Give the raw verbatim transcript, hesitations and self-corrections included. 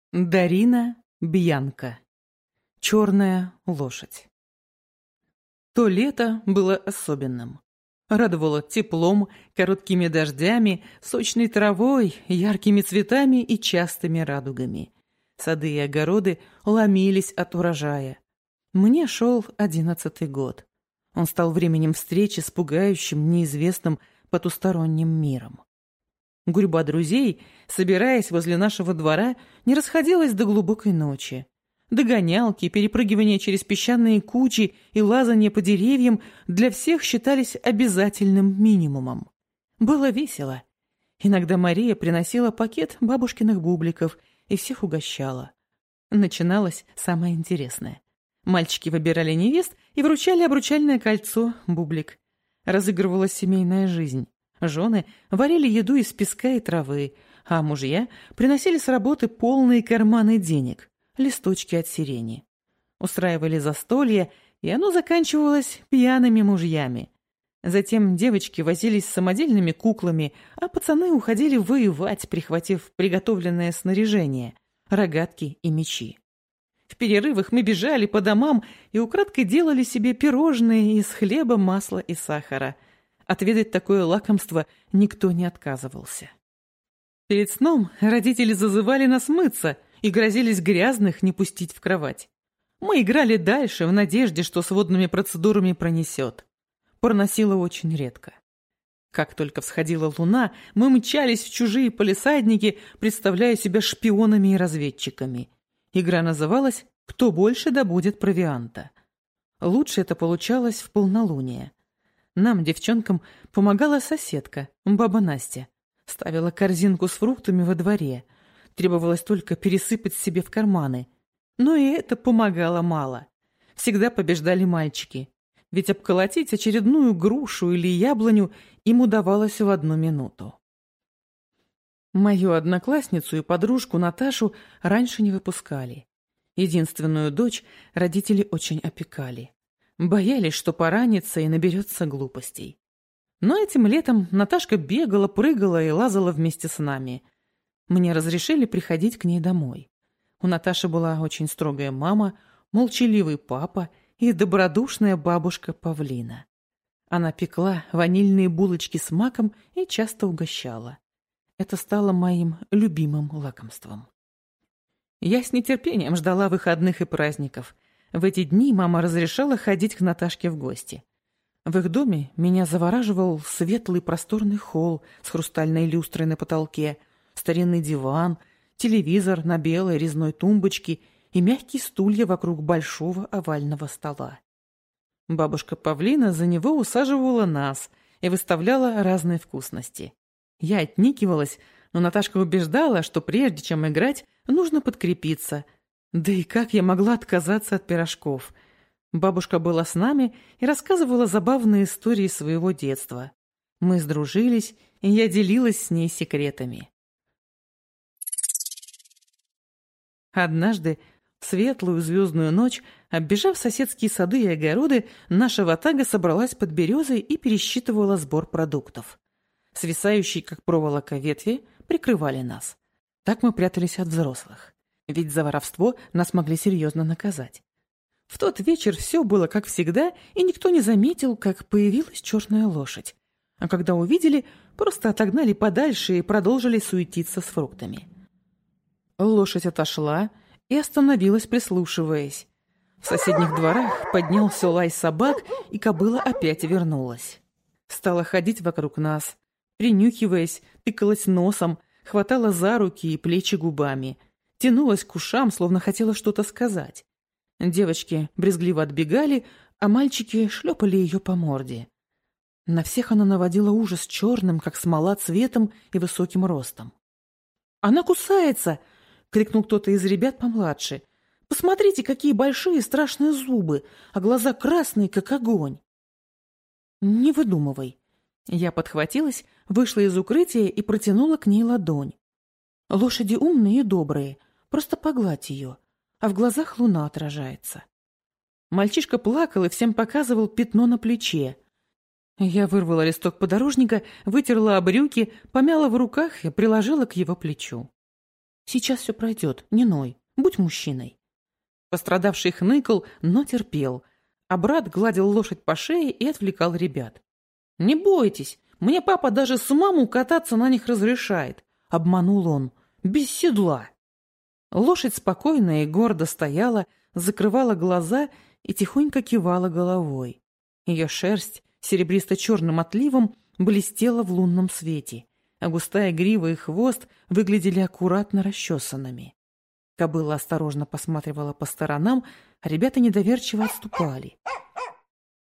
Дарина Бьянка. Черная лошадь. То лето было особенным. Радовало теплом, короткими дождями, сочной травой, яркими цветами и частыми радугами. Сады и огороды ломились от урожая. Мне шел одиннадцатый год. Он стал временем встречи с пугающим, неизвестным, потусторонним миром. Гурьба друзей, собираясь возле нашего двора, не расходилась до глубокой ночи. Догонялки, перепрыгивания через песчаные кучи и лазанье по деревьям для всех считались обязательным минимумом. Было весело. Иногда Мария приносила пакет бабушкиных бубликов и всех угощала. Начиналось самое интересное. Мальчики выбирали невест и вручали обручальное кольцо, бублик. Разыгрывалась семейная жизнь. Жены варили еду из песка и травы, а мужья приносили с работы полные карманы денег, листочки от сирени. Устраивали застолье, и оно заканчивалось пьяными мужьями. Затем девочки возились с самодельными куклами, а пацаны уходили воевать, прихватив приготовленное снаряжение, рогатки и мечи. В перерывах мы бежали по домам и украдкой делали себе пирожные из хлеба, масла и сахара. Отведать такое лакомство никто не отказывался. Перед сном родители зазывали нас мыться и грозились грязных не пустить в кровать. Мы играли дальше в надежде, что с водными процедурами пронесет. Проносило очень редко. Как только всходила луна, мы мчались в чужие палисадники, представляя себя шпионами и разведчиками. Игра называлась «Кто больше добудет провианта». Лучше это получалось в полнолуние. Нам, девчонкам, помогала соседка, баба Настя. Ставила корзинку с фруктами во дворе. Требовалось только пересыпать себе в карманы. Но и это помогало мало. Всегда побеждали мальчики. Ведь обколотить очередную грушу или яблоню им удавалось в одну минуту. Мою одноклассницу и подружку Наташу раньше не выпускали. Единственную дочь родители очень опекали. Боялись, что поранится и наберется глупостей. Но этим летом Наташка бегала, прыгала и лазала вместе с нами. Мне разрешили приходить к ней домой. У Наташи была очень строгая мама, молчаливый папа и добродушная бабушка Павлина. Она пекла ванильные булочки с маком и часто угощала. Это стало моим любимым лакомством. Я с нетерпением ждала выходных и праздников. В эти дни мама разрешала ходить к Наташке в гости. В их доме меня завораживал светлый просторный холл с хрустальной люстрой на потолке, старинный диван, телевизор на белой резной тумбочке и мягкие стулья вокруг большого овального стола. Бабушка Павлина за него усаживала нас и выставляла разные вкусности. Я отникивалась, но Наташка убеждала, что прежде чем играть, нужно подкрепиться. Да и как я могла отказаться от пирожков? Бабушка была с нами и рассказывала забавные истории своего детства. Мы сдружились, и я делилась с ней секретами. Однажды, в светлую звездную ночь, оббежав соседские сады и огороды, наша ватага собралась под березой и пересчитывала сбор продуктов. Свисающие, как проволока, ветви прикрывали нас. Так мы прятались от взрослых. Ведь за воровство нас могли серьезно наказать. В тот вечер все было как всегда, и никто не заметил, как появилась черная лошадь. А когда увидели, просто отогнали подальше и продолжили суетиться с фруктами. Лошадь отошла и остановилась, прислушиваясь. В соседних дворах поднялся лай собак, и кобыла опять вернулась. Стала ходить вокруг нас, принюхиваясь, тыкалась носом, хватала за руки и плечи губами, тянулась к ушам, словно хотела что-то сказать. Девочки брезгливо отбегали, а мальчики шлепали ее по морде. На всех она наводила ужас черным, как смола, цветом и высоким ростом. «Она кусается!» — крикнул кто-то из ребят помладше. «Посмотрите, какие большие страшные зубы, а глаза красные, как огонь!» «Не выдумывай!» Я подхватилась, вышла из укрытия и протянула к ней ладонь. «Лошади умные и добрые, просто погладь ее, а в глазах луна отражается». Мальчишка плакал и всем показывал пятно на плече. Я вырвала листок подорожника, вытерла об брюки, помяла в руках и приложила к его плечу. Сейчас все пройдет, не ной, будь мужчиной». Пострадавший хныкал, но терпел, а брат гладил лошадь по шее и отвлекал ребят. «Не бойтесь, мне папа даже самому кататься на них разрешает», — обманул он, — «без седла». Лошадь спокойно и гордо стояла, закрывала глаза и тихонько кивала головой. Ее шерсть серебристо-черным отливом блестела в лунном свете, а густая грива и хвост выглядели аккуратно расчесанными. Кобыла осторожно посматривала по сторонам, а ребята недоверчиво отступали.